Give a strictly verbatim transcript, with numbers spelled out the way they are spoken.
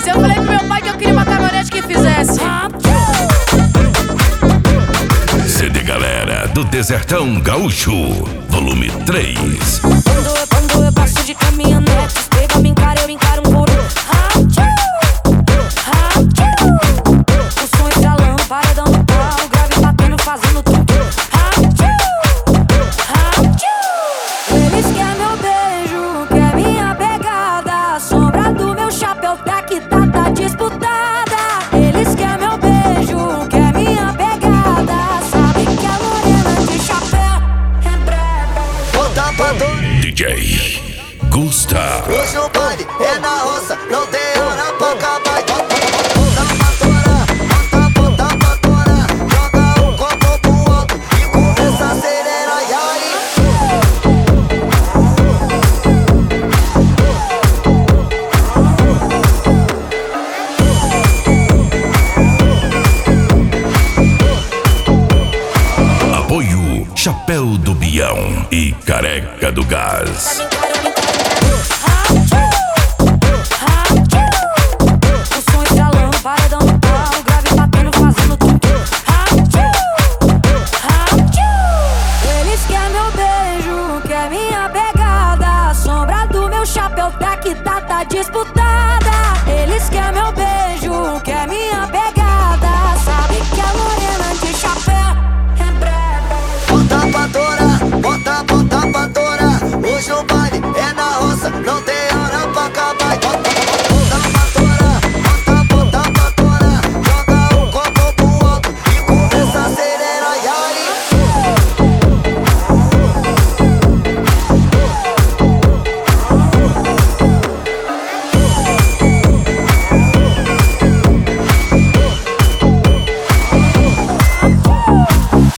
três. Eu falei pro meu pai que eu queria uma caminhonete que fizesse. C D Galera do Desertão Gaúcho, volume três. Quando eu, quando eu passo de caminhonete, pega, me encara, eu encaro um por um. O som estralando, paredão do pau, grave batendo, fazendo tudo. Eles querem meu beijo, quer minha pegada. Sombra do meu chapéu, tá que tá, tá disputada. Eles querem meu beijo, quer minha pegada. Sabe que a morena de chapéu é brega. Volta pra dor. D J Gusta. Hoje o baile é na roça, não tem hora pra acabar. Apoio Chapéu do Bião e Careca do Gás. O som estralando, paredão do pau, grave batendo, fazendo tudo. Eles querem meu beijo, quer minha pegada. Sombra do meu chapéu, tá que tá, tá disputada. Eles querem meu beijo.